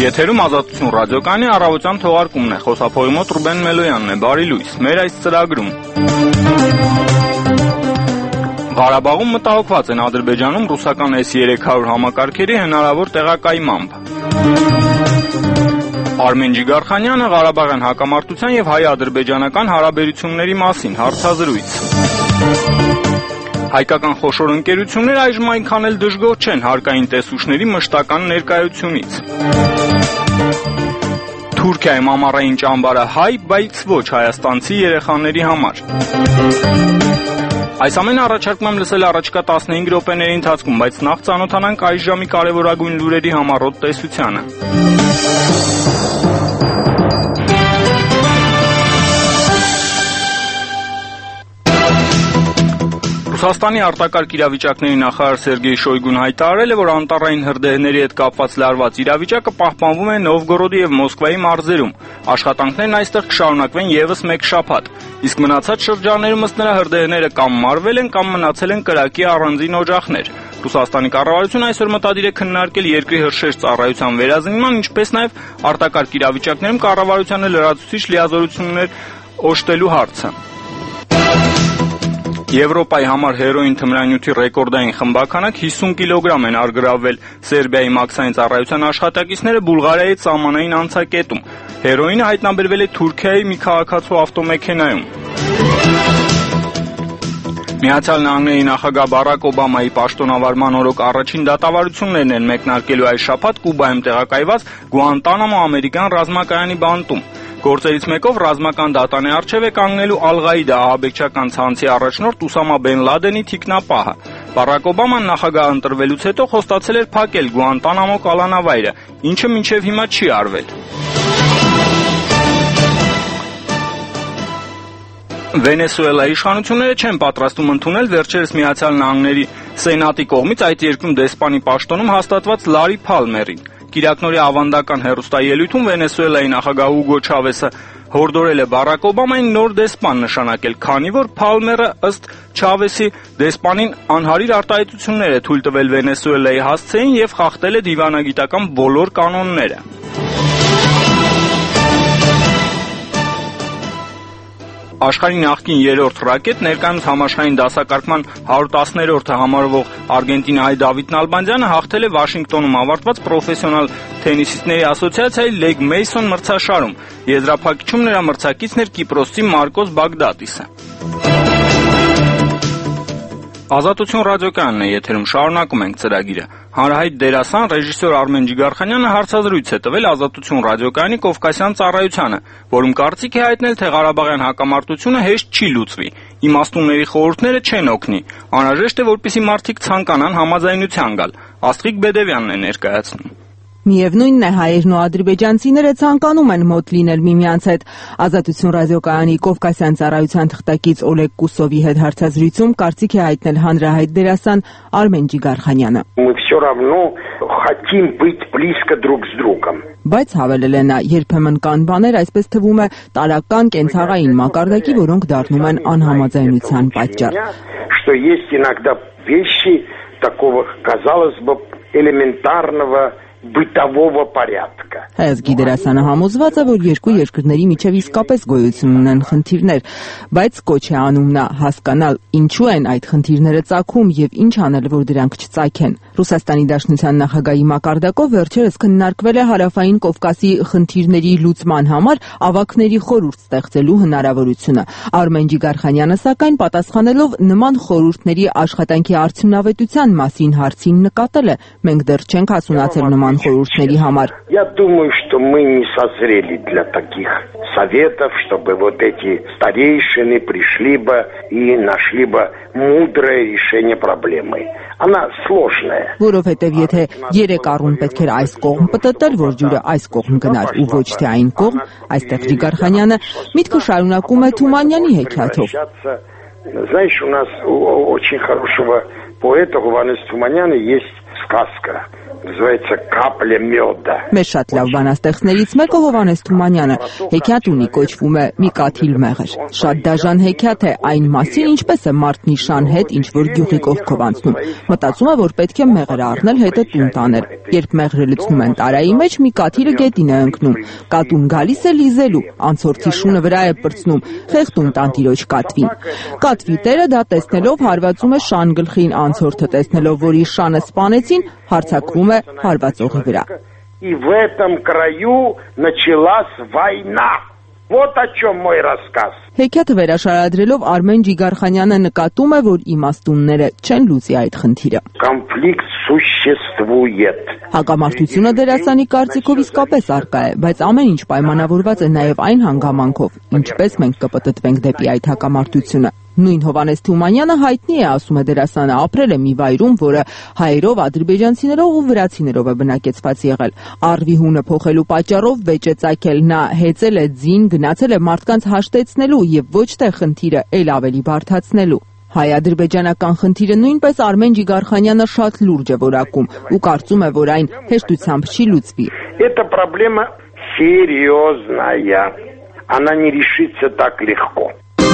Եթերում Ազատություն ռադիոկայանի առավոտյան թողարկումն է, խոսափողի մոտ Ռուբեն Մելոյանն է, բարի լույս, մեր այս ծրագրում։ Ղարաբաղում մտահոգված են Ադրբեջանում ռուսական S-300 համակարգերի հնարավոր տեղակայմամբ։ Արմեն Ջիգարխանյանը Ղարաբաղյան հակամարտության և հայ-ադրբեջանական հարաբերությունների մասին հարցազրույց։ Հայկական խոշոր ընկերությունները այժմ այնքան էլ դժգոհ չեն հարկային տեսուչների մշտական ներկայությունից։ Թուրքիայում ամառային ճամբարը հայ, բայց ոչ հայաստանցի երեխաների համար։ Այս ամենը առաջարկում եմ լսել առաջիկա 15 րոպեների ընթացքում, բայց նախ ծանոթանանք այս ժամի կարևորագույն լուրերի համառոտ տեսությանը։ Ռուսաստանի արտակարգ իրավիճակների նախարար Սերգեյ Շոյգուն հայտարարել է, որ անտառային հրդեհների հետ կապված լարված իրավիճակը պահպանվում է Նովգորոդի և Մոսկվայի մարզերում։ Աշխատանքներն այստեղ կշարունակվեն ևս մեկ շաբաթ։ Իսկ մնացած շրջաններում ըստ նրա հրդեհները կամ մարվել են, կամ մնացել են կրակի առանձին օջախներ։ Ռուսաստանի կառավարությունը այսօր մտադիր է քննարկել երկրի հրշեջ ծառայության վերազինման, ինչպես նաև արտակարգ իրավիճակներում կառավարությանը լրացուցիչ լիազորություններ օժտելու հարցը։ Եվրոպայի համար հերոին թմրանյութի ռեկորդային խմբաքանակ 50 կիլոգրամ են արգրավվել Սերբիայի մաքսային ծառայության աշխատակիցները Բուլղարիայի սահմանային անցակետում։ Հերոինը հայտնաբերվել է Թուրքիայի մի քաղաքացու ավտոմեքենայում։ Միացյալ Նահանգների նախագահ Բարակ Օբամայի պաշտոնավարման օրոք առաջին դատավարություններն են մեկնարկելու այս շաբաթ Կուբայում տեղակայված Գուանտանամո ամերիկյան ռազմակայանի բանտում։ Գործերից մեկով ռազմական դատանի առջև է կանգնելու Ալ-Ղաիդա ահաբեկչական ցանցի առաջնորդ Ուսամա Բեն Լադենի թիկնապահը։ Բարակ Օբաման նախագահ ընտրվելուց հետո խոստացել էր փակել Գուանտանամո կալանավայրը, ինչը մինչև հիմա չի արվել։ Վենեսուելայի իշխանությունները չեն պատրաստում ընդունել վերջերս Միացյալ Նահանգների Սենատի կողմից այդ երկրում դեսպանի պաշտոնում հաստատված Լարի Փալմերին։ Կիրակնօրյա ավանդական հեռուստաելույթում Վենեսուելայի նախագահ Ուգո Չավեսը հորդորել է Բարակ Օբամային նոր դեսպան նշանակել, քանի որ Փալմերը ըստ Չավեսի դեսպանին անհարիր արտահայտություններ է թույլ տվել Վենեսուելայի հասցեին և խախտել է դիվանագիտական բոլոր կանոնները։ Աշխարհի նախկին երրորդ ռակետ, ներկայումս համաշխարհային դասակարգման 110-րդը համարվող արգենտինահայ Դավիթ Նալբանդյանը հաղթել է Վաշինգտոնում ավարտված պրոֆեսիոնալ թենիսիստների ասոցիացիայի Լեգ Մեյսոն մրցաշարում։ Եզրափակիչում նրա մրցակիցն էր կիպրոսցի Մարկոս Բագդատիսը։ Ազատություն ռադիոկայանն է եթերում, շարունակում ենք ծրագիրը։ Հանրահայտ դերասան ռեժիսոր Արմեն Ջիգարխանյանը հարցազրույց է տվել Ազատություն ռադիոկայանի Կովկասյան ծառայությանը, որում կարծիք է հայտնել, թե Ղարաբաղյան հակամարտությունը հեշտ չի լուծվի, իմաստունների խորհուրդները չեն օգնի, անհրաժեշտ է, որպեսզի մարդիկ ցանկանան համաձայնության գալ։ Աստղիկ Բեդևյանն է ներկայացնում։ Միևնույնն է, հայերն ու ադրբեջանցիները ցանկանում են մոտ լինել միմյանց հետ։ Ազատություն ռադիոկայանի Կովկասյան ծառայության թղթակից Օլեգ Կուսովի հետ հարցազրույցում կարծիք է հայտնել հանրահայտ դերասան Արմեն Ջիգարխանյանը։ Բայց հավելել է նա, երբեմն կան բաներ, այսպես թվում է, տարրական կենցաղային մակարդակի, որոնք դառնում են անհամաձայնության պատճառ։ Бытового порядка. Հայազգի դերասանը համոզված է, որ երկու երկրների միջև իսկապես գոյություն ունեն խնդիրներ, բայց կոչ է անում նա հասկանալ ինչու են այդ խնդիրները ծագում եւ ինչ անել, որ դրանք չծագեն։ Ռուսաստանի Դաշնության նախագահի մակարդակով վերջերս քննարկվել է Հարավային Կովկասի խնդիրների լուծման համար ավագների խորհուրդ ստեղծելու հնարավորությունը։ Արմեն Ջիգարխանյանը սակայն պատասխանելով նման խորհուրդների աշխատանքի արդյունավետության մասին հարցին նկատել է. մենք դեռ չենք հասունացել նման խորհուրդների համար։ Я думаю, что мы не созрели для таких советов, чтобы вот эти старейшины пришли бы и нашли бы мудрое решение проблемы. Она сложная. Որովհետև եթե 3 առուն պետք էր այս կողմ պտտել, որ ջուրը այս կողմ գնար ու ոչ թե այն կողմ, այստեղ Ջիգարխանյանը միտքը շարունակում է Թումանյանի հեքիաթով։ Знаешь, у нас у очень хорошего поэта Гуванес Туманяна есть сказка называется «Капля меда». Մեզ շատ լավ բանաստեղծներից մեկը Հովհաննես Թումանյանը հեքիաթ ունի, կոչվում է «Մի կաթիլ մեղր»։ Շատ դաժան հեքիաթ է այն մասին, ինչպես է մարդն իր շան հետ ինչ-որ գյուղի կողքով անցնում։ Մտածում է, որ պետք է մեղրը առնել հետը տուն տանել։ Երբ մեղրը լցնում են տարայի մեջ, մի կաթիլը գետին է ընկնում։ Կատուն գալիս է լիզելու, անցորդի շունը վրա է պրծնում, խեղդում տանտիրոջ կատվին։ Կատվի տերը դա տեսնելով հարվածում է շան գլխին, անցորդը տեսնելով, որ իր շանը սպանեցին, հարձակվում է հարվածողի վրա։ И в этом краю началась война. Вот о чем мой рассказ. Հեքիաթը վերաշարադրելով Արմեն Ջիգարխանյանը նկատում է, որ իմաստունները չեն լուծի այդ խնդիրը։ Конфликт существует. Հակամարտությունը դերասանի կարծիքով իսկապես առկա է, բայց ամեն ինչ պայմանավորված է նաև այն հանգամանքով, ինչպես մենք կպտտվենք դեպի այդ հակամարտությունը։ Նույն Հովհաննես Թումանյանը հայտնի է, ասում է դերասանը, ապրել է մի վայրում, որը հայերով, ադրբեջանցիներով ու վրացիներով է բնակեցված եղել։ Առվի հունը փոխելու պատճառով վեճ է ծագել, նա հեծել է ձին, գնացել է մարդկանց հաշտեցնելու եւ ոչ թե խնդիրը ել ավելի բարդացնելու։ Հայ-ադրբեջանական խնդիրը նույնպես Արմեն Ջիգարխանյանը շատ լուրջ է որակում ու կարծում է, որ այն հեշտությամբ չի լուծվի։ Эта проблема серьезная. Она не решится так легко.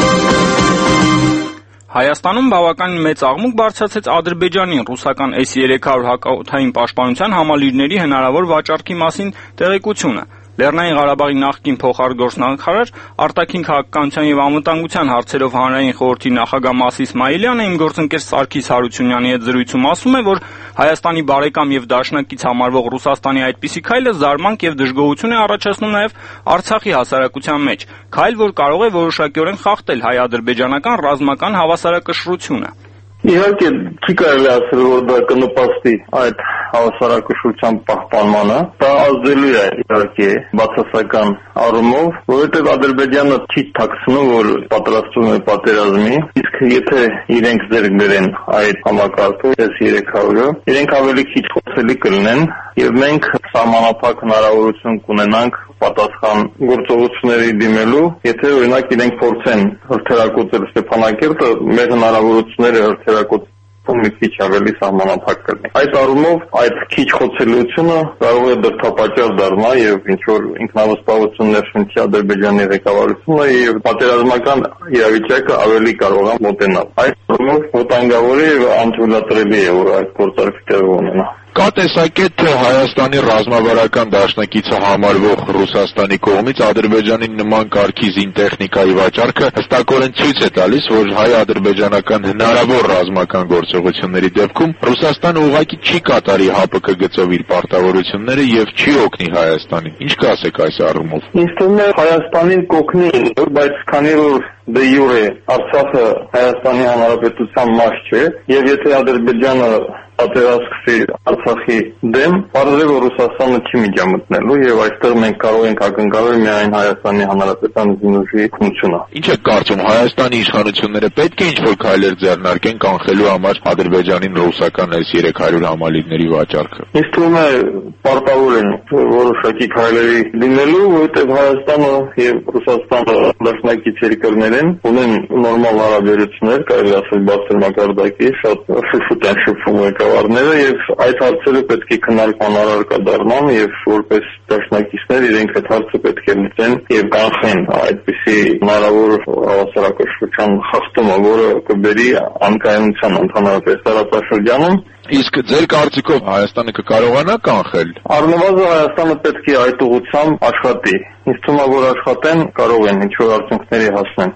Հայաստանում բավականին մեծ աղմուկ բարձրացեց Ադրբեջանին ռուսական S-300 հակաօդային պաշտպանության համալիրների հնարավոր վաճառքի մասին տեղեկությունը։ Լեռնային Ղարաբաղի նախկին փոխարգործնախարար արտաքին քաղաքականության եւ անվտանգության հարցերով հանրային խորհրդի նախագահ Մաս Իսմայիլյանը իմ գործընկեր Սարգիս Հարությունյանի հետ զրույցում ասում է, որ Հայաստանի բարեկամ եւ դաշնակից համարվող Ռուսաստանի այդպիսի քայլը զարմանք եւ դժգոհություն է առաջացնում նաեւ Արցախի հասարակության մեջ, քայլ, որ կարող է որոշակիորեն խախտել հայ-ադրբեջանական ռազմական հավասարակշռությունը։ Իհարկե, չի կարելի ասել, որ դա կնպաստի այդ հավասարակշռության պահպանմանը, դա ազդելու է իհարկե բացասական առումով, որովհետև Ադրբեջանը չի թաքցնում, որ պատրաստվում է պատերազմի, իսկ եթե իրենք ձեռք բերեն այդ համակարգը, S-300-ը, իրենք ավելի քիչ խոսելի կլինեն, եւ մենք սահմանափակ հնարավորություն կունենանք պատասխան գործողությունների դիմելու, եթե օրինակ իրենք փորձեն հրթիռակոծել Ստեփանակերտը, մեր հնարավորությունները հրթիռակոծել մի քիչ ավելի սահմանափակ կլինի։ Այդ առումով այդ քիչ խոցելիությունը կարող է դրդապատճառ դառնալ եւ ինչ որ ինքնավստահություն ներշնչի Ադրբեջանի ղեկավարությունը եւ պատերազմական իրավիճակը ավելի կարող է մոտենալ։ Այդ առումով վտանգավոր է եւ անթույլատրելի է, որ այդ գործարքը տեղի ունենա։ Կա տեսակետ, թե Հայաստանի ռազմավարական դաշնակիցը համարվող Ռուսաստանի կողմից Ադրբեջանի նման կարգի զինտեխնիկայի վաճառքը հստակորեն ցույց է տալիս, որ հայ-ադրբեջանական հնարավոր ռազմական գործողությունների դեպքում Ռուսաստանը ուղղակի չի կատարի ՀԱՊԿ գծով իր պարտավորությունները եւ չի օգնի Հայաստանին։ Ինչ կասեք այս առումով։ Ինձ թվում է Հայաստանին կօգնի, բայց քանի որ դե յուրե Արցախը Հայաստանի Հանրապետության մաս չէ, եւ եթե Ադրբեջանը պատերազմի Արցախի դեմ, բարձր է որ Ռուսաստանը չի միջամտնելու եւ այստեղ մենք կարող ենք ակնկալել միայն Հայաստանի Հանրապետության զինուժի քննությունը։ Ինչ է կարծում, Հայաստանի իշխանությունները պետք է ինչ-որ քայլեր ձեռնարկեն կանխելու համար Ադրբեջանին ռուսական S-300 համալիրների վաճառքը։ Ինձ թվում է պարտավոր են որոշակի քայլերի լինելու, որովհետեւ Հայաստանը եւ Ռուսաստանը դաշնակից երկրներ են, ունեն նորմալ հարաբերություններ, կարելի ասել բարձր մակարդակի, շատ շուտ են շփվում ղեկավարները եւ այդ հարցերը պետք է քննարկման առարկա դառնան եւ որպես դաշնակիցներ իրենք այդ հարցը պետք է լուծեն եւ կանխեն այդպիսի հնարավոր հավասարակշռության խախտումը, որը կբերի անկայունության ընդհանրապես տարածաշրջանում։ Իսկ ձեր կարծիքով Հայաստանը կկարողանա կանխել։ Առնվազն Հայաստանը պետք է այդ ուղղությամբ աշխատի։ Ինձ թվում է, որ աշխատեն, կարող են ինչ-որ արդյունքների հասնել։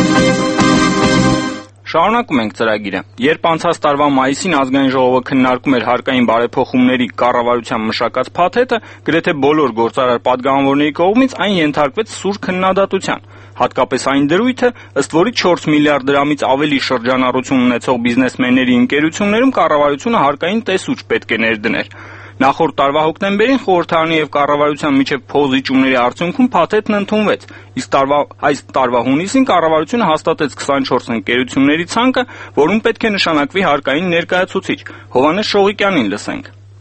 Շարունակում ենք ծրագիրը։ Երբ անցած տարվա մայիսին ազգային ժողովը քննարկում էր հարկային բարեփոխումների կառավարության մշակած փաթեթը, գրեթե բոլոր գործարար падգամավորների կողմից այն ենթարկվեց սուր քննադատության։ Հատկապես այն դրույթը, ըստ որի 4 միլիարդ դրամից ավելի շրջանառություն ունեցող բիզնեսմենների ընկերություններում կառավարությունը հարկային տեսուչ պետք է ներդներ։ Նախորդ տարվա հոկտեմբերին խորհրդարանի եւ կառավարության միջև փոխզիջումների արդյունքում փաթեթն ընդունվեց, իսկ այս տարվա հունիսին կառավարությունը հաստատեց 24 ընկերությունների ցանկը, որում պետք է նշանակվի հարկային ներկայացուցիչ։ Հովհաննես Շողիկյանին լսենք։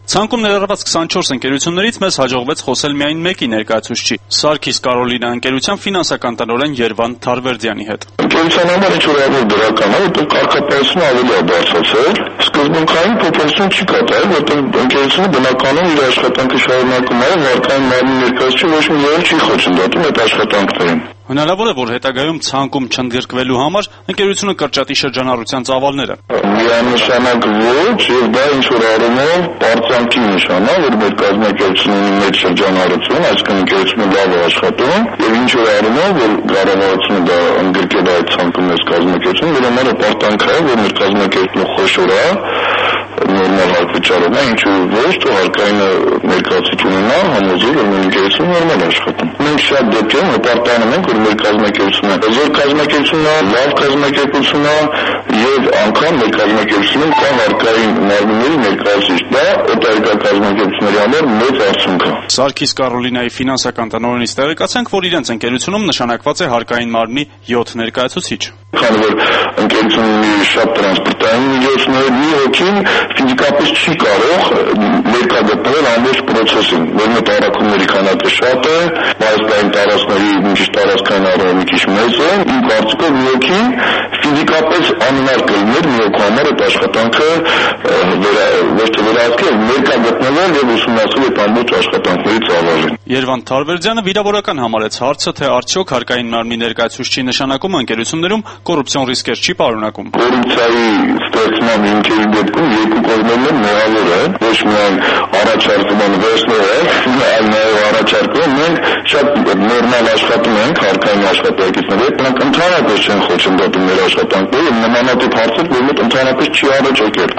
Ցանկում ներառված 24 ընկերություններից մեզ հաջողվեց խոսել միայն մեկի ներկայացուցչի՝ Սարգիս Կարոլինա ընկերության ֆինանսական տնօրեն Երվան Թարվերդյանի հետ։ Ընկերության համար ինչ-որ ավելի դրական է, որտեղ կարգապահությունը ավելի է բարձրացել, սկզբունքային փոփոխություն չի կատարել, որտեղ ընկերությունը բնականon իր աշխատանքը շարունակում է, վարկային մարմնի ներկայացուցիչը ոչ մի ձև չի խոչընդոտում այդ աշխատանքներին։ Հնարավոր է, որ հետագայում ցանկում չընդգրկվելու համար ընկերությունը կրճատի շրջանառության ծավալները։ Միանշանակ ոչ, եւ դա ինչ-որ առումով պարծանքի նշան է, որ մեր կազմակերպությունը ունի մեծ շրջանառություն, այսինքն ընկերությունը լավ է աշխատում, եւ ինչ-որ առումով, որ կառավարությունը դա ընդգրկել է այդ ցանկում մեծ կազմակերպություն, որ համար պարտանք է, որ մեր կազմակերպությունը խոշոր է, նորմալ հարկվճարում է, ինչու ոչ, თუ հարկային ներկայացուցիչ ունենա, համոզել, որ մեր ընկերությունը նորմալ է աշխատում։ Մենք շատ դեպքերում հպարտանում ենք, որ մեր կազմակերպությունը զոր կազմակերպություն է, լավ կազմակերպություն է եւ անգամ մեր կազմակերպությունում կա հարկային մարմինների ներկայացուցիչ։ Դա օտարերկրյա կազմակերպությունների համար մեծ արդյունք է։ Սարգիս Կարոլինայի ֆինանսական տնօրենից տեղեկացանք, որ իրենց ընկերությունում նշանակված է հարկային մարմնի 7 ներկայացուցիչ։ Քանի որ ընկերությունն ունի շատ տրանսպորտային միջոցներ, մի հոգին ֆիզիկապես չի կարող ներկա գտնվել ամբողջ process-ին, որ մեր տարածումների քանակը շատ է, բազային տարածքների մի տարածքային առումով մի քիչ մեծ է, իմ կարծիքով մի հոգին ֆիզիկապես անհնար կլիներ մի հոգու համար այդ աշխատանքը ոչ թե վերահսկել, ներկա գտնվել եւ ուսումնասիրել այդ ամբողջ աշխատանքների ծավալը։ Երվան Թարվերդյանը վիրավորական համարեց հարցը, թե արդյոք հարկային մարմնի ներկայացուցչի նշանակումը ընկերություններում կոռուպցիոն ռիսկեր չի պարունակում։ Կոռուպցիայի ստեղծման հիմքերի դեպքում երկու կողմերն մեղավոր են, ոչ միայն առաջարկումը վերցնել է, այլ նաև առաջարկումը մենք շատ նորմալ աշխատում ենք հարկային աշխատակիցների հետ, նրանք ընդհանրապես չեն խոչընդոտում մեր աշխատանքները, նմանատիպ հարցեր, որ մենք ընդհանրապես չի առաջարկել։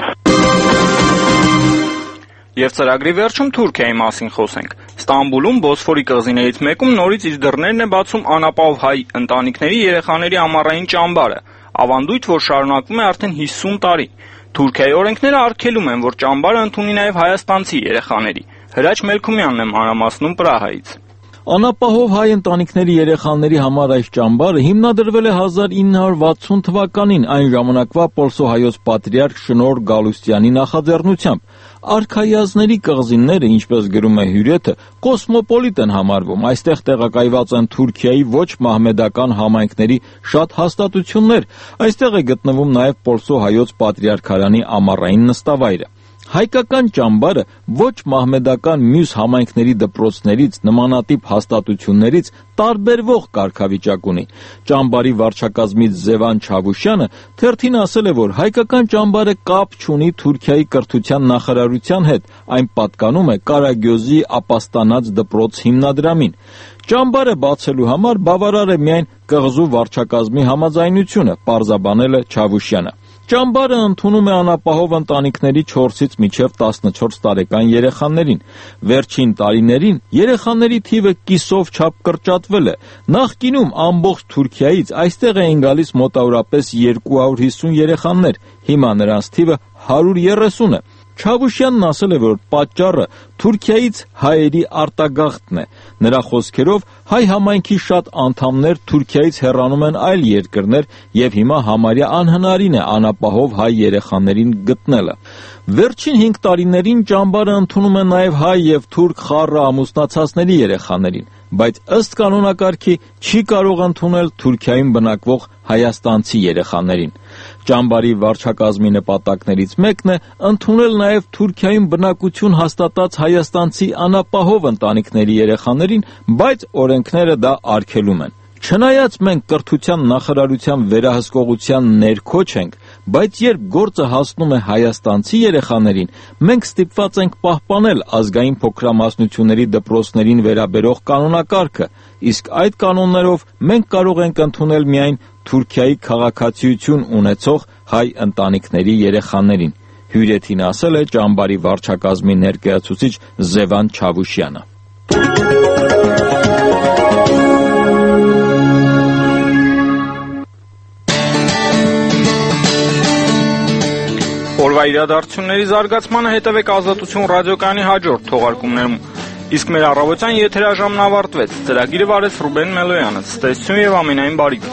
Եվ ծրագրի վերջում Թուրքիայի մասին խոսենք։ Ստամբուլում Բոսֆորի կղզիներից մեկում նորից իր դռներն է բացում անապահով հայ ընտանիքների երեխաների ամառային ճամբարը, ավանդույթ, որ շարունակվում է արդեն 50 տարի։ Թուրքիայի օրենքները արգելում են, որ ճամբարը ընդունի նաև հայաստանցի երեխաների։ Հրաչ Մելքումյանն է մանրամասնում Պրահայից։ Անապահով հայ ընտանիքների երեխաների համար այս ճամբարը հիմնադրվել է 1960 թվականին այն ժամանակվա պոլսոհայոց պատրիարք Շնոր Գալուստյանի նախաձեռնությամբ։ Արքայազների կղզիները, ինչպես գրում է հյուրեթը, կոսմոպոլիտ են համարվում։ Այստեղ տեղակայված են Թուրքիայի ոչ մահմեդական համայնքների շատ հաստատություններ։ Այստեղ է գտնվում նաև պոլսոհայոց պատրիարքարանի ամառային նստավայրը։ Հայկական ճամբարը ոչ մահմեդական մյուս համայնքների դպրոցներից, նմանատիպ հաստատություններից տարբերվող կարգավիճակ ունի։ Ճամբարի վարչակազմից Զևան Չավուշյանը թերթին ասել է, որ հայկական ճամբարը կապ չունի Թուրքիայի կրթության նախարարության հետ, այն պատկանում է Կարագյոզի ապաստանած դպրոց հիմնադրամին։ Ճամբարը բացելու համար բավարար է միայն կղզու վարչակազմի համաձայնությունը, պարզաբանել է Չավուշյանը։ Ճամբարը ընդունում է անապահով ընտանիքների 4-ից մինչև 14 տարեկան երեխաներին։ Վերջին տարիներին երեխաների թիվը կիսով չափ կրճատվել է։ Նախկինում ամբողջ Թուրքիայից այստեղ էին գալիս մոտավորապես 250 երեխաներ, հիմա նրանց թիվը 130 է։ Չավուշյանն ասել է, որ պատճառը Թուրքիայից հայերի արտագաղթն է։ Նրա խոսքերով հայ համայնքի շատ անդամներ Թուրքիայից հեռանում են այլ երկրներ եւ հիմա համարյա անհնարին է անապահով հայ երեխաներին գտնելը։ Վերջին 5 տարիներին ճամբարը ընդունում է նաև հայ եւ թուրք խառը ամուսնացածների երեխաներին, բայց ըստ կանոնակարգի չի կարող ընդունել Թուրքիայում բնակվող հայաստանցի երեխաներին։ Ճամբարի վարչակազմի նպատակներից մեկն է ընդունել նաև Թուրքիայում բնակություն հաստատած հայաստանցի անապահով ընտանիքների երեխաներին, բայց օրենքները դա արգելում են։ Չնայած մենք կրթության նախարարության վերահսկողության ներքո չենք, բայց երբ գործը հասնում է հայաստանցի երեխաներին, մենք ստիպված ենք պահպանել ազգային փոքրամասնությունների դպրոցներին վերաբերող կանոնակարգը, իսկ այդ կանոններով մենք կարող ենք ընդունել միայն Թուրքիայի քաղաքացիություն ունեցող հայ ընտանիքների երեխաներին, հյուրեթին ասել է ճամբարի վարչակազմի ներկայացուցիչ Զևան Չավուշյանը։ Օրվա իրադարձությունների զարգացմանը հետևեք Ազատություն ռադիոկայանի հաջորդ թողարկումներում։ Իսկ մեր առավոտյան եթերաժամն ավարտվեց։ Ծրագիրը վարեց Ռուբեն Մելոյանը։ Ցտեսություն եւ ամենայն բարիք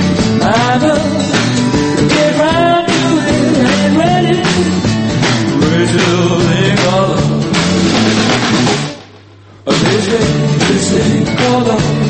ձեզ։ Visiting, calling.